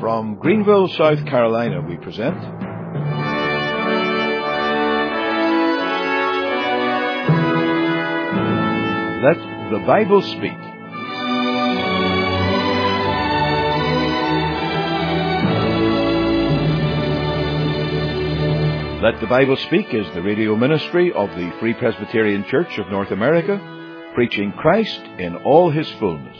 From Greenville, South Carolina, we present Let the Bible Speak. Let the Bible Speak is the radio ministry of the Free Presbyterian Church of North America, preaching Christ in all His fullness.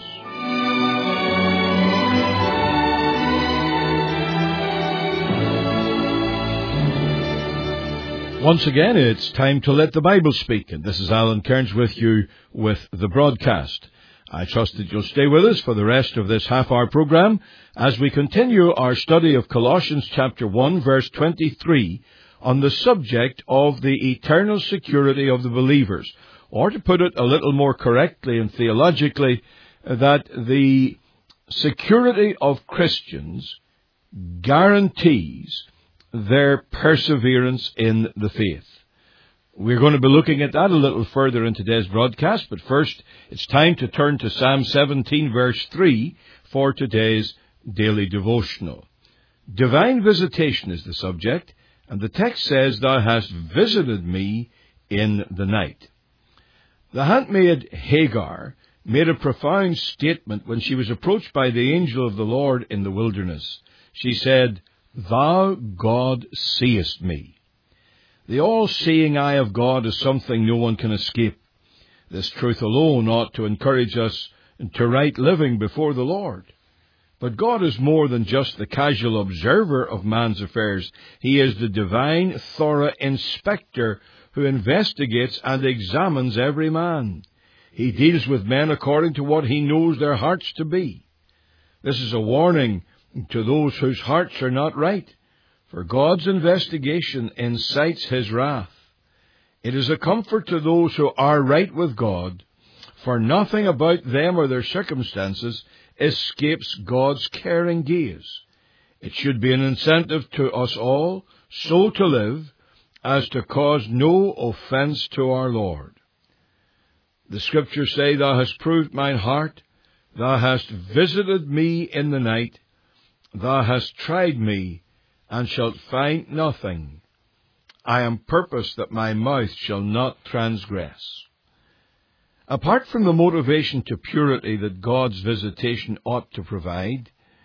Once again, it's time to let the Bible speak, and this is Alan Kearns with you with the broadcast. I trust that you'll stay with us for the rest of this half-hour program as we continue our study of Colossians chapter 1, verse 23, on the subject of the eternal security of the believers, or to put it a little more correctly and theologically, that the security of Christians guarantees their perseverance in the faith. We're going to be looking at that a little further in today's broadcast, but first it's time to turn to Psalm 17 verse 3 for today's daily devotional. Divine visitation is the subject, and the text says, "Thou hast visited me in the night." The handmaid Hagar made a profound statement when she was approached by the angel of the Lord in the wilderness. She said, "Thou, God, seest me." The all-seeing eye of God is something no one can escape. This truth alone ought to encourage us to right living before the Lord. But God is more than just the casual observer of man's affairs. He is the divine, thorough inspector who investigates and examines every man. He deals with men according to what He knows their hearts to be. This is a warning to those whose hearts are not right, for God's investigation incites His wrath. It is a comfort to those who are right with God, for nothing about them or their circumstances escapes God's caring gaze. It should be an incentive to us all so to live as to cause no offense to our Lord. The Scriptures say, "Thou hast proved mine heart, thou hast visited me in the night, thou hast tried me, and shalt find nothing. I am purposed that my mouth shall not transgress." Apart from the motivation to purity that God's visitation ought to provide,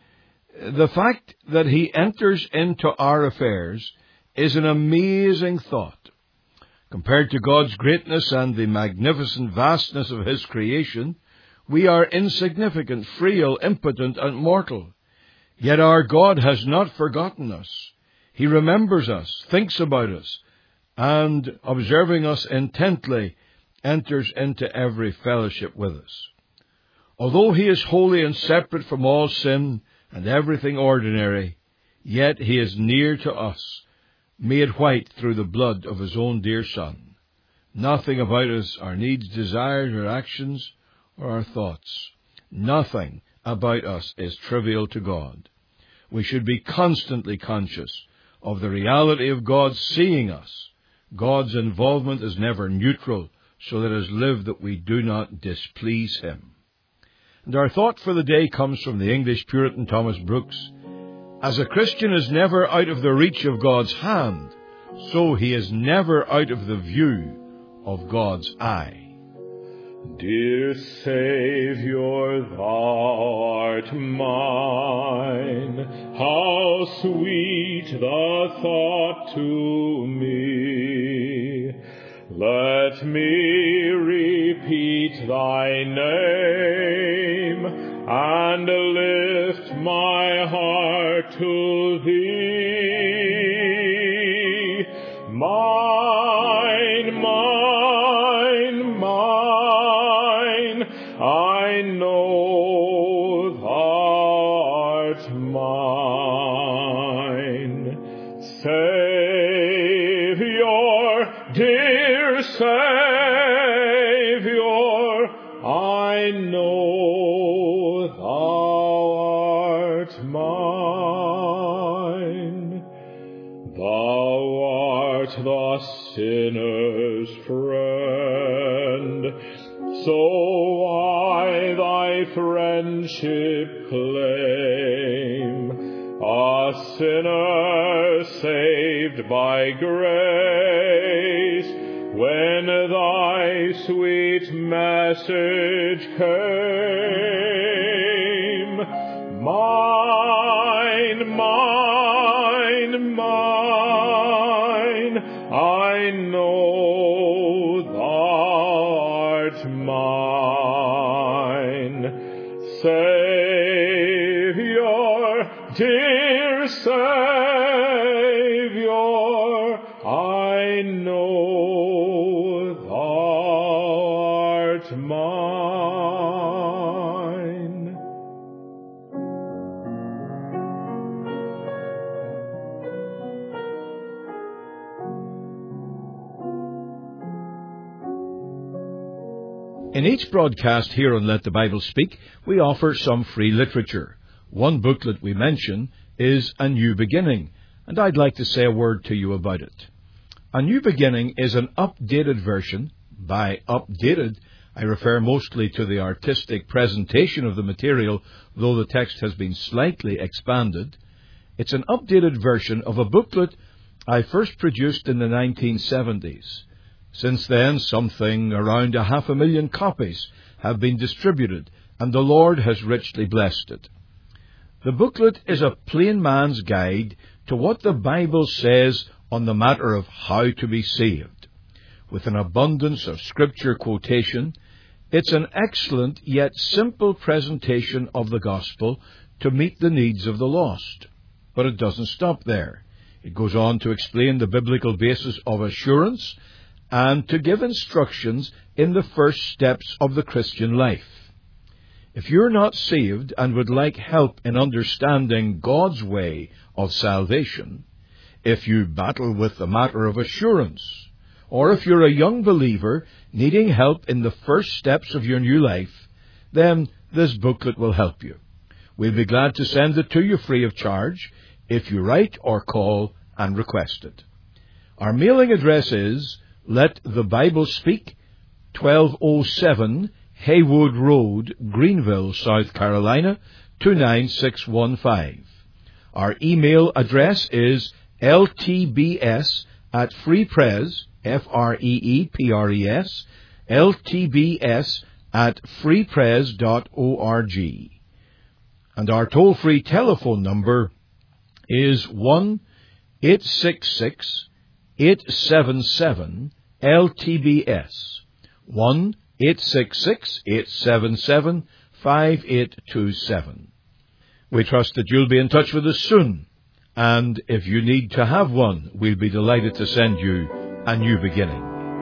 the fact that He enters into our affairs is an amazing thought. Compared to God's greatness and the magnificent vastness of His creation, we are insignificant, frail, impotent, and mortal. Yet our God has not forgotten us. He remembers us, thinks about us, and, observing us intently, enters into every fellowship with us. Although He is holy and separate from all sin and everything ordinary, yet He is near to us, made white through the blood of His own dear Son. Nothing about us, our needs, desires, or actions, or our thoughts, nothing about us is trivial to God. We should be constantly conscious of the reality of God seeing us. God's involvement is never neutral, so let us live that we do not displease Him. And our thought for the day comes from the English Puritan Thomas Brooks. As a Christian is never out of the reach of God's hand, so he is never out of the view of God's eye. Dear Saviour, Thou art mine, how sweet the thought to me. Let me repeat Thy name, and lift my heart to Thee. Mine, mine, mine, I know Thou art mine. Saviour, dear Saviour, I know Thou art mine. Thou art the sinner's friend, so I Thy friendship claim. a sinner saved by grace, when thy sweet message came. Mine, mine, mine, I know thou'rt mine. Saviour, dear Saviour, I know thou'rt mine. In each broadcast here on Let the Bible Speak, we offer some free literature. One booklet we mention is A New Beginning, and I'd like to say a word to you about it. A New Beginning is an updated version. By updated, I refer mostly to the artistic presentation of the material, though the text has been slightly expanded. It's an updated version of a booklet I first produced in the 1970s. Since then, something around 500,000 copies have been distributed, and the Lord has richly blessed it. The booklet is a plain man's guide to what the Bible says on the matter of how to be saved. With an abundance of scripture quotation, it's an excellent yet simple presentation of the gospel to meet the needs of the lost. But it doesn't stop there. It goes on to explain the biblical basis of assurance and to give instructions in the first steps of the Christian life. If you're not saved and would like help in understanding God's way of salvation, if you battle with the matter of assurance, or if you're a young believer needing help in the first steps of your new life, then this booklet will help you. We'll be glad to send it to you free of charge if you write or call and request it. Our mailing address is Let the Bible Speak, 1207 Haywood Road, Greenville, South Carolina, 29615. Our email address is ltbs@freepres, Freepres, ltbs@freepres.org. And our toll-free telephone number is 1-866-877-LTBS, 1-866-877-5827. We trust that you'll be in touch with us soon, and if you need to have one, we'll be delighted to send you A New Beginning.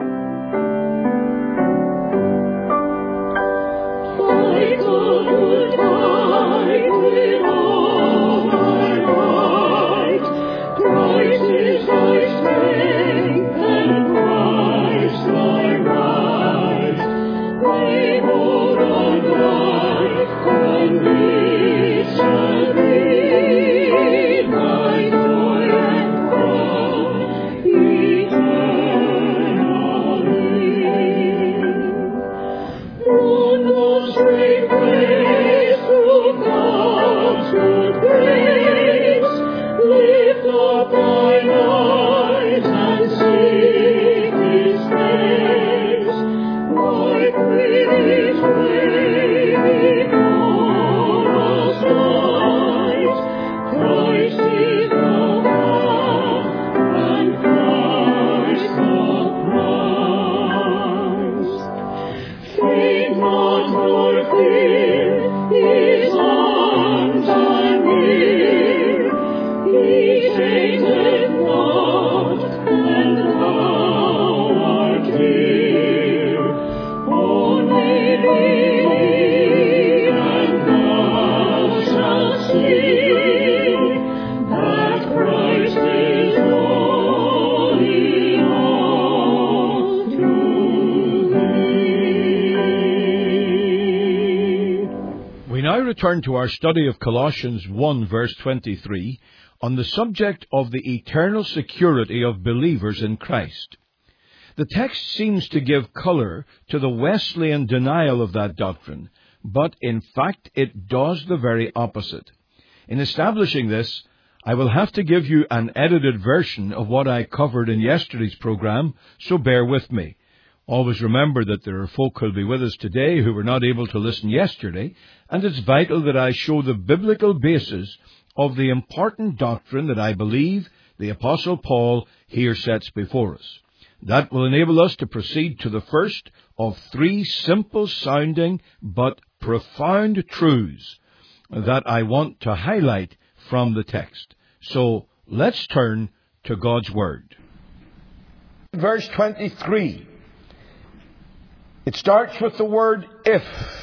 Return to our study of Colossians 1 verse 23 on the subject of the eternal security of believers in Christ. The text seems to give colour to the Wesleyan denial of that doctrine, but in fact it does the very opposite. In establishing this, I will have to give you an edited version of what I covered in yesterday's program, so bear with me. Always remember that there are folk who will be with us today who were not able to listen yesterday, and it's vital that I show the biblical basis of the important doctrine that I believe the Apostle Paul here sets before us. That will enable us to proceed to the first of three simple-sounding but profound truths that I want to highlight from the text. So let's turn to God's Word. Verse 23. It starts with the word if.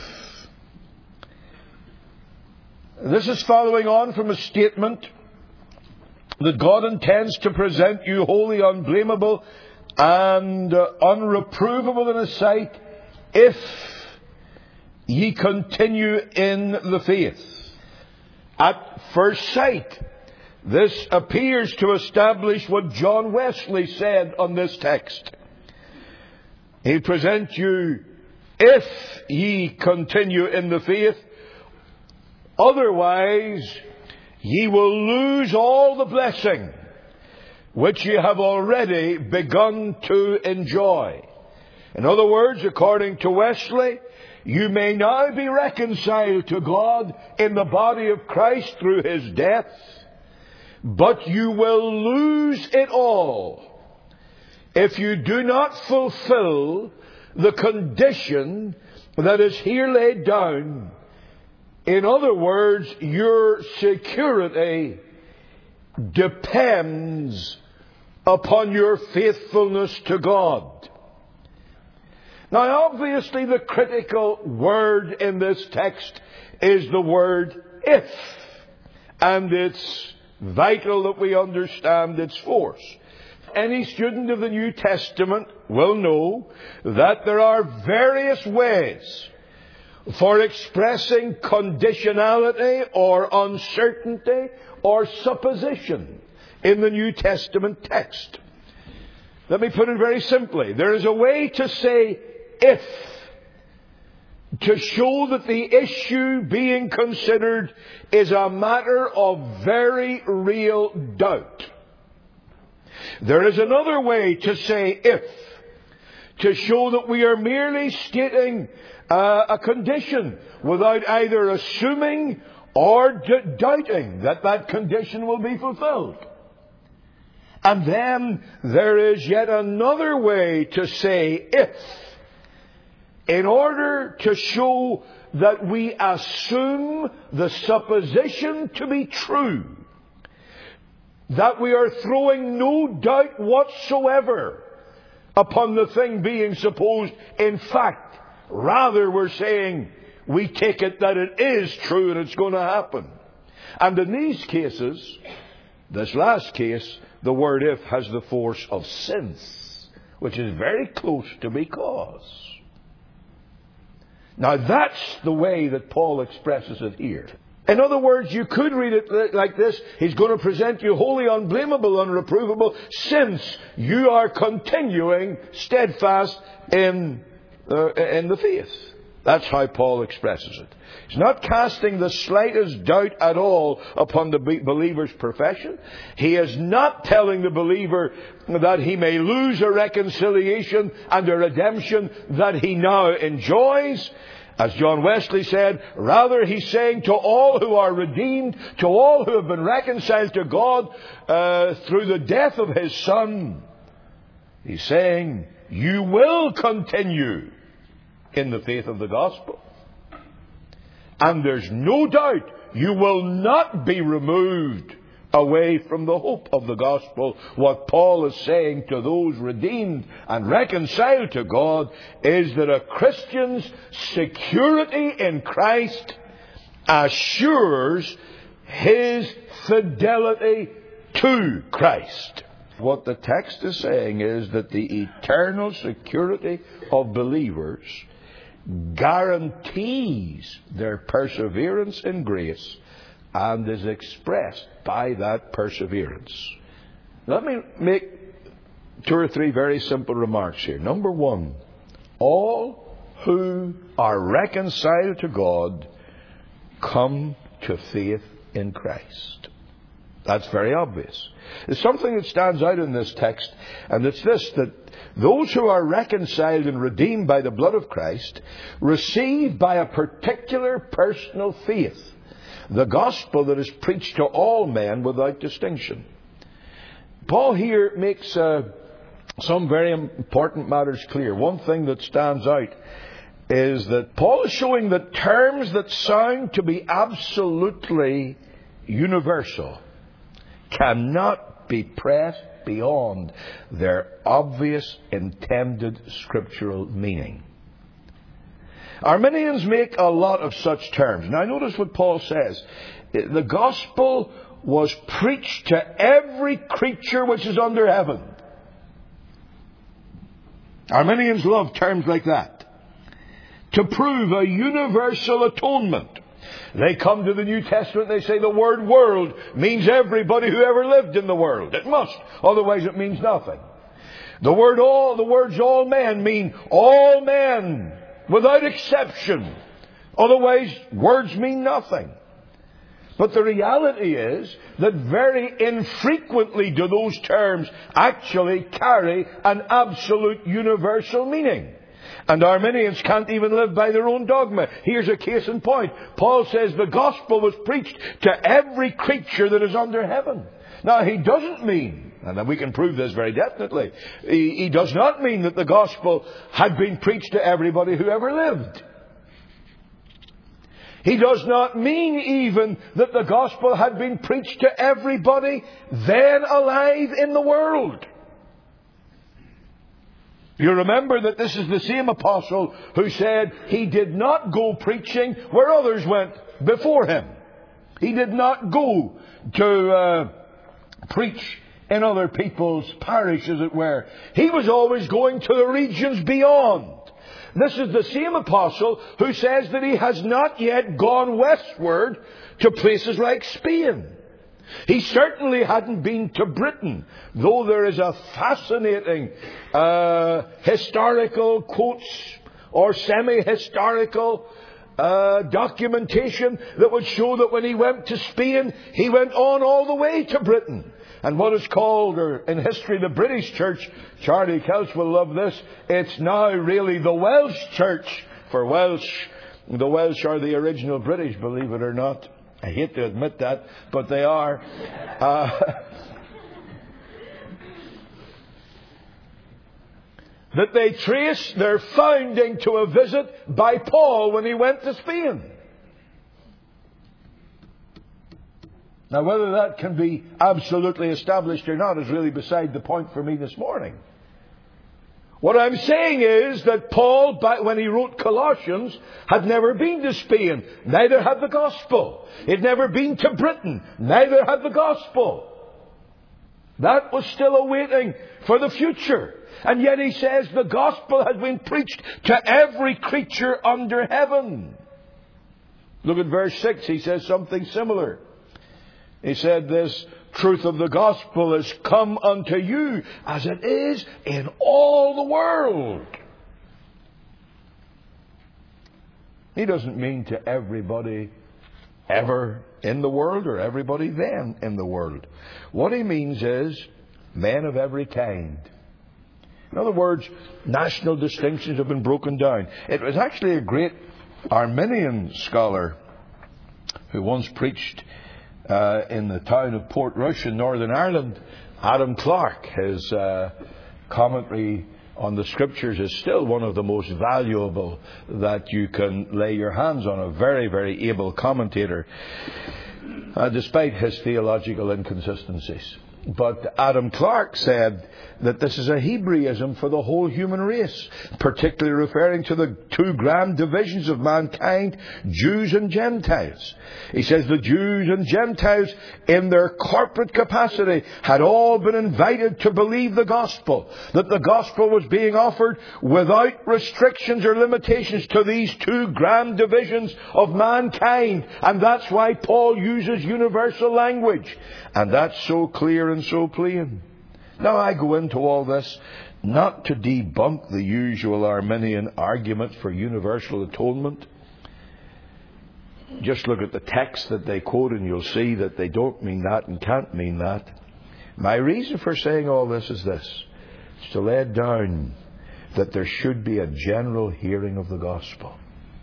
This is following on from a statement that God intends to present you holy, unblameable, and unreprovable in His sight if ye continue in the faith. At first sight, this appears to establish what John Wesley said on this text. He'll present you if ye continue in the faith. Otherwise, ye will lose all the blessing which ye have already begun to enjoy. In other words, according to Wesley, you may now be reconciled to God in the body of Christ through His death, but you will lose it all if you do not fulfill the condition that is here laid down. In other words, your security depends upon your faithfulness to God. Now, obviously, the critical word in this text is the word if, and it's vital that we understand its force. Any student of the New Testament will know that there are various ways for expressing conditionality or uncertainty or supposition in the New Testament text. Let me put it very simply. There is a way to say if, to show that the issue being considered is a matter of very real doubt. There is another way to say if, to show that we are merely stating a condition without either assuming or doubting that that condition will be fulfilled. And then there is yet another way to say if, in order to show that we assume the supposition to be true, that we are throwing no doubt whatsoever upon the thing being supposed. In fact, rather we're saying we take it that it is true and it's going to happen. And in these cases, this last case, the word if has the force of since, which is very close to because. Now that's the way that Paul expresses it here. In other words, you could read it like this: He's going to present you holy, unblameable, unreprovable, since you are continuing steadfast in the faith. That's how Paul expresses it. He's not casting the slightest doubt at all upon the believer's profession. He is not telling the believer that he may lose a reconciliation and a redemption that he now enjoys. As John Wesley said, rather he's saying to all who are redeemed, to all who have been reconciled to God through the death of His Son, he's saying, you will continue in the faith of the gospel. And there's no doubt you will not be removed away from the hope of the gospel. What Paul is saying to those redeemed and reconciled to God is that a Christian's security in Christ assures his fidelity to Christ. What the text is saying is that the eternal security of believers guarantees their perseverance in grace and is expressed by that perseverance. Let me make 2 or 3 very simple remarks here. Number 1, all who are reconciled to God come to faith in Christ. That's very obvious. There's something that stands out in this text, and it's this, that those who are reconciled and redeemed by the blood of Christ receive by a particular personal faith the gospel that is preached to all men without distinction. Paul here makes some very important matters clear. One thing that stands out is that Paul is showing that terms that sound to be absolutely universal cannot be pressed beyond their obvious intended scriptural meaning. Arminians make a lot of such terms. Now notice what Paul says. The gospel was preached to every creature which is under heaven. Arminians love terms like that. To prove a universal atonement. They come to the New Testament and they say the word world means everybody who ever lived in the world. It must. Otherwise it means nothing. The words all men mean all men without exception. Otherwise words mean nothing. But the reality is that very infrequently do those terms actually carry an absolute universal meaning. And Arminians can't even live by their own dogma. Here's a case in point. Paul says the gospel was preached to every creature that is under heaven. Now, he doesn't mean, and we can prove this very definitely, he does not mean that the gospel had been preached to everybody who ever lived. He does not mean even that the gospel had been preached to everybody then alive in the world. You remember that this is the same apostle who said he did not go preaching where others went before him. He did not go to preach in other people's parish, as it were. He was always going to the regions beyond. This is the same apostle who says that he has not yet gone westward to places like Spain. He certainly hadn't been to Britain, though there is a fascinating historical quotes or semi-historical documentation that would show that when he went to Spain, he went on all the way to Britain. And what is called, or in history, the British Church, Charlie Kelch will love this, it's now really the Welsh Church. For the Welsh are the original British, believe it or not. I hate to admit that, but they are. That they trace their founding to a visit by Paul when he went to Spain. Now, whether that can be absolutely established or not is really beside the point for me this morning. What I'm saying is that Paul, when he wrote Colossians, had never been to Spain. Neither had the gospel. He'd never been to Britain. Neither had the gospel. That was still awaiting for the future. And yet he says the gospel has been preached to every creature under heaven. Look at verse 6. He says something similar. He said, this truth of the gospel has come unto you as it is in all the world. He doesn't mean to everybody ever in the world or everybody then in the world. What he means is men of every kind. In other words, national distinctions have been broken down. It was actually a great Arminian scholar who once preached in the town of Portrush in Northern Ireland, Adam Clarke. His commentary on the Scriptures is still one of the most valuable that you can lay your hands on. A very, very able commentator, despite his theological inconsistencies. But Adam Clarke said that this is a Hebraism for the whole human race, particularly referring to the two grand divisions of mankind, Jews and Gentiles. He says the Jews and Gentiles in their corporate capacity had all been invited to believe the gospel, that the gospel was being offered without restrictions or limitations to these two grand divisions of mankind. And that's why Paul uses universal language. And that's so clear and so plain. Now, I go into all this not to debunk the usual Arminian argument for universal atonement. Just look at the text that they quote and you'll see that they don't mean that and can't mean that. My reason for saying all this is this. It's to lay down that there should be a general hearing of the gospel.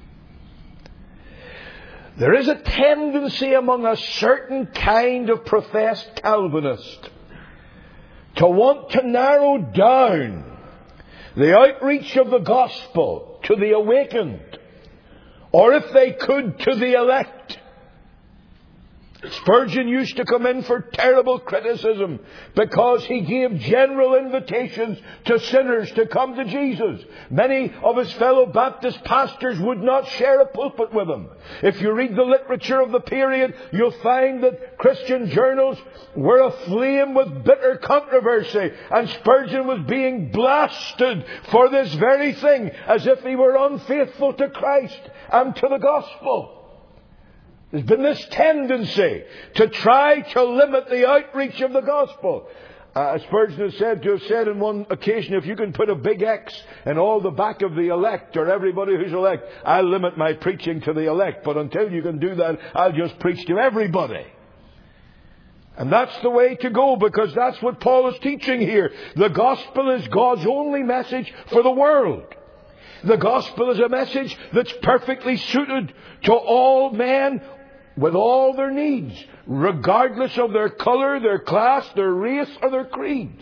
There is a tendency among a certain kind of professed Calvinist to want to narrow down the outreach of the gospel to the awakened, or if they could, to the elect. Spurgeon used to come in for terrible criticism because he gave general invitations to sinners to come to Jesus. Many of his fellow Baptist pastors would not share a pulpit with him. If you read the literature of the period, you'll find that Christian journals were aflame with bitter controversy, and Spurgeon was being blasted for this very thing, as if he were unfaithful to Christ and to the gospel. There's been this tendency to try to limit the outreach of the gospel. Spurgeon is said to have said on one occasion, if you can put a big X in all the back of the elect, or everybody who's elect, I'll limit my preaching to the elect. But until you can do that, I'll just preach to everybody. And that's the way to go, because that's what Paul is teaching here. The gospel is God's only message for the world. The gospel is a message that's perfectly suited to all men with all their needs, regardless of their colour, their class, their race, or their creed.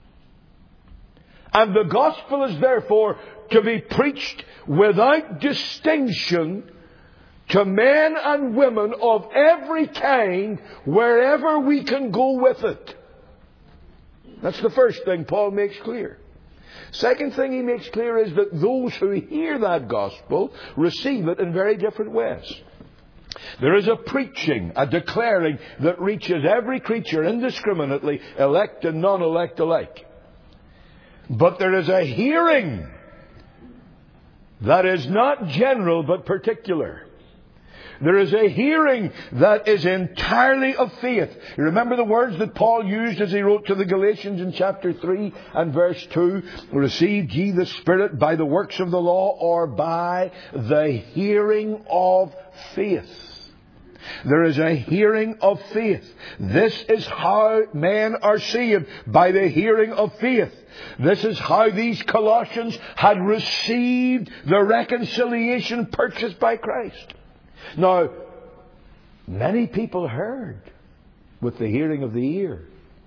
And the gospel is therefore to be preached without distinction to men and women of every kind, wherever we can go with it. That's the first thing Paul makes clear. Second thing he makes clear is that those who hear that gospel receive it in very different ways. There is a preaching, a declaring that reaches every creature indiscriminately, elect and non-elect alike. But there is a hearing that is not general but particular. There is a hearing that is entirely of faith. You remember the words that Paul used as he wrote to the Galatians in chapter 3 and verse 2? Received ye the Spirit by the works of the law, or by the hearing of faith? There is a hearing of faith. This is how men are saved, by the hearing of faith. This is how these Colossians had received the reconciliation purchased by Christ. Now, many people heard with the hearing of the ear.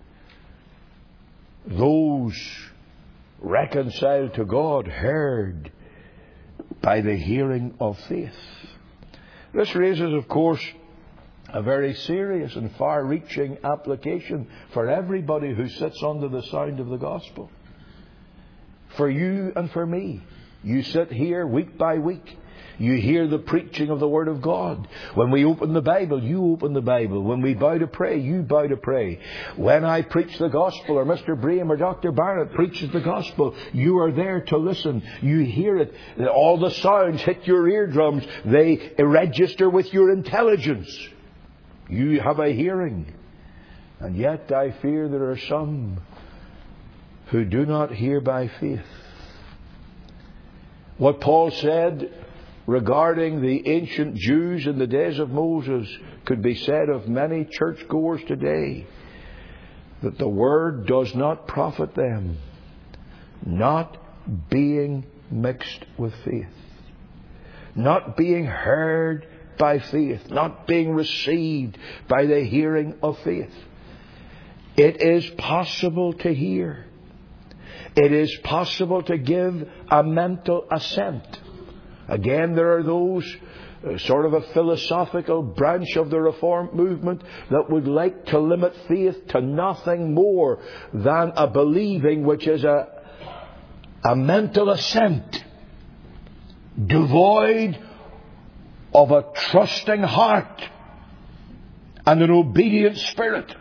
Those reconciled to God heard by the hearing of faith. This raises, of course, a very serious and far-reaching application for everybody who sits under the sound of the gospel. For you and for me. You sit here week by week. You hear the preaching of the Word of God. When we open the Bible, you open the Bible. When we bow to pray, you bow to pray. When I preach the gospel, or Mr. Braham or Dr. Barrett preaches the gospel, you are there to listen. You hear it. All the sounds hit your eardrums. They register with your intelligence. You have a hearing. And yet I fear there are some who do not hear by faith. What Paul said regarding the ancient Jews in the days of Moses could be said of many churchgoers today, that the word does not profit them, not being mixed with faith, not being heard by faith, not being received by the hearing of faith. It is possible to hear. It is possible to give a mental assent. Again, there are those, sort of a philosophical branch of the Reformed movement, that would like to limit faith to nothing more than a believing which is a mental assent, devoid of a trusting heart and an obedient spirit.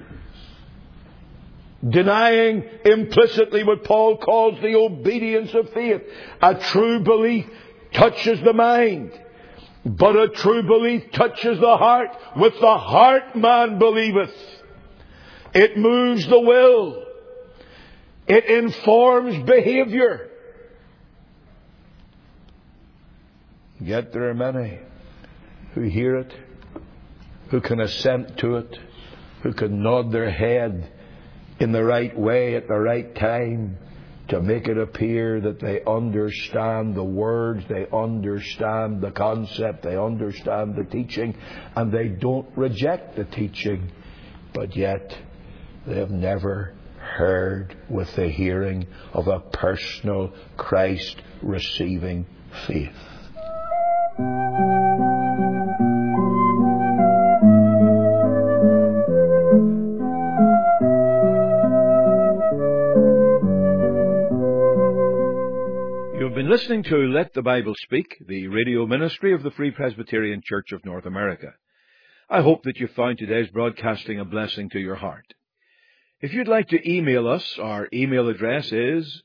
Denying implicitly what Paul calls the obedience of faith. A true belief touches the mind, but a true belief touches the heart. With the heart man believeth. It moves the will. It informs behavior. Yet there are many who hear it, who can assent to it, who can nod their head in the right way at the right time to make it appear that they understand the words, they understand the concept, they understand the teaching, and they don't reject the teaching, but yet they have never heard with the hearing of a personal Christ receiving faith. You've been listening to Let the Bible Speak, the radio ministry of the Free Presbyterian Church of North America. I hope that you found today's broadcasting a blessing to your heart. If you'd like to email us, our email address is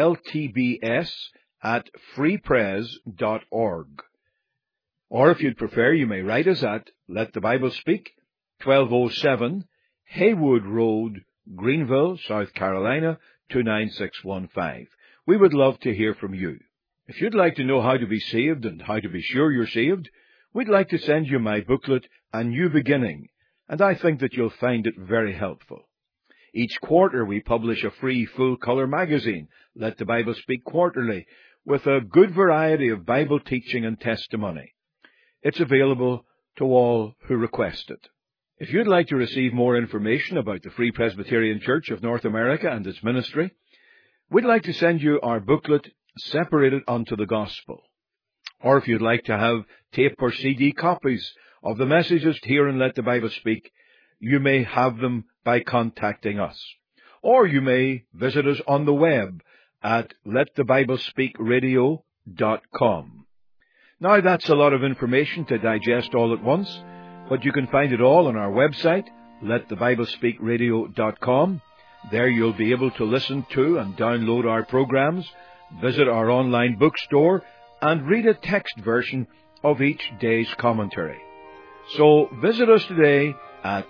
ltbs@freepres.org. Or if you'd prefer, you may write us at Let the Bible Speak, 1207 Haywood Road, Greenville, South Carolina, 29615. We would love to hear from you. If you'd like to know how to be saved and how to be sure you're saved, we'd like to send you my booklet, A New Beginning, and I think that you'll find it very helpful. Each quarter we publish a free full-color magazine, Let the Bible Speak Quarterly, with a good variety of Bible teaching and testimony. It's available to all who request it. If you'd like to receive more information about the Free Presbyterian Church of North America and its ministry, we'd like to send you our booklet, Separated unto the Gospel. Or if you'd like to have tape or CD copies of the messages here in Let the Bible Speak, you may have them by contacting us. Or you may visit us on the web at letthebiblespeakradio.com. Now that's a lot of information to digest all at once, but you can find it all on our website, letthebiblespeakradio.com. There you'll be able to listen to and download our programs, visit our online bookstore, and read a text version of each day's commentary. So visit us today at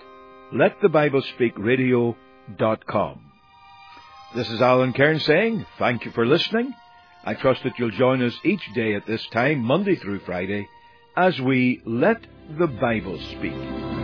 letthebiblespeakradio.com. This is Alan Cairn saying thank you for listening. I trust that you'll join us each day at this time, Monday through Friday, as we Let the Bible Speak.